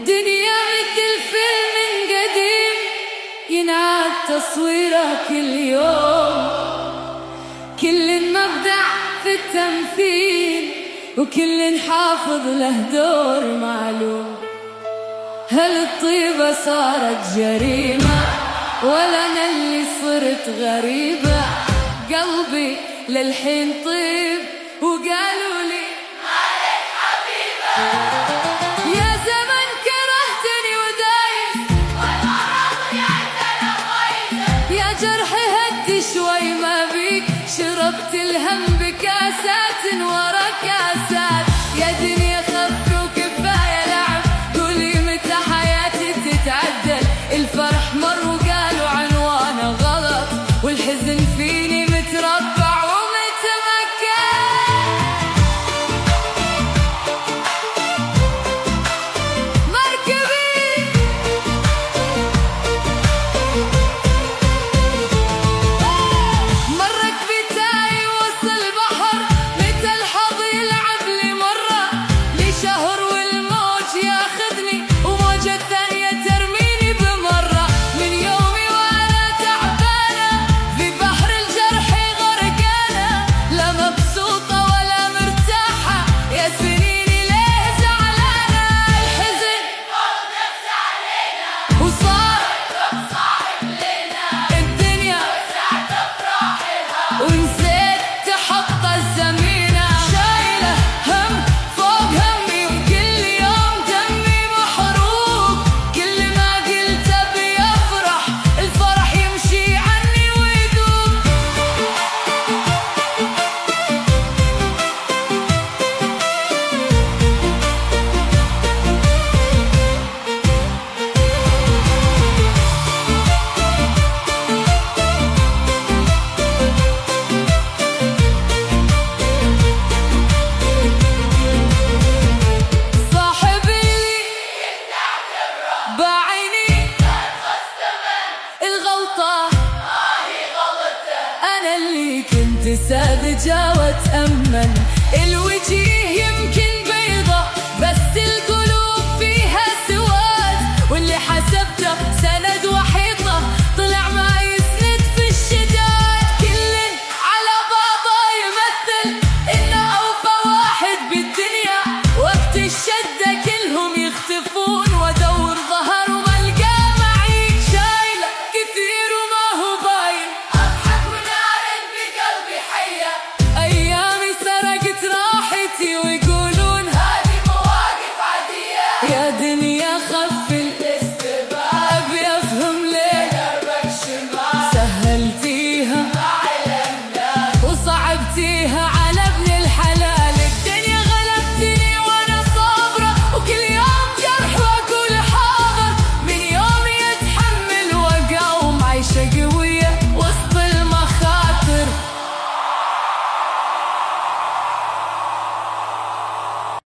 الدنيا مثل فيلم قديم ينعاد تصويره كل يوم، كل مبدع في التمثيل وكل حافظ له دور معلوم. هل الطيبة صارت جريمة ولا أنا اللي صرت غريبة؟ قلبي للحين طيب وقالوا لي مالك حبيبة. يا زمن كرهتني ودايس والمرض يعتنى غيث، يا جرحي هدي شوي ما بيك، شربت الهم بكاسات ورا كاسات. يا دنيا خف وكفاية لعب، قولي متى حياتي تتعدل؟ الفرح مر وقالوا عنوانه غلط، والحزن فيني متربع ومتمكن. مركبي مرك بتاعي وصل بحر، متى الحظ يلعب لي مرة، لي شهر والموج ياخذني وموجة ثانية ترميني بمرة. من يومي وانا تعبانة في بحر الجرح غرقانة، لا مبسوطة ولا مرتاحة، يا سنيني ليه زعلانة؟ الحزن فرض نفسه علينا وصار صاحب لنا، الدنيا وسعت افراحها ونسيت تحط الزمينة. شايلة هم فوق همي وكل يوم دمي محروق، كل ما قلت ابي افرح الفرح يمشي عني ويدوب. صاحبي اللي بعيني الغلطة أنا اللي كنت ساذجة وأتأمل الوجيه